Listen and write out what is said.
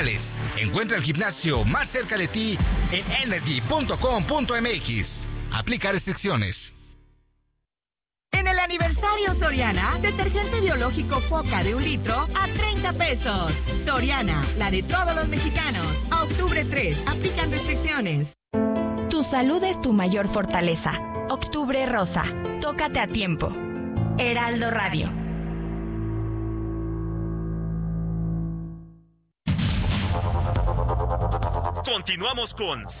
Encuentra el gimnasio más cerca de ti en energy.com.mx. Aplica restricciones. En el aniversario Soriana, detergente biológico Foca de 1 litro a 30 pesos. Soriana, la de todos los mexicanos. A octubre 3, aplican restricciones. Tu salud es tu mayor fortaleza. Octubre Rosa. Tócate a tiempo. Heraldo Radio. Continuamos con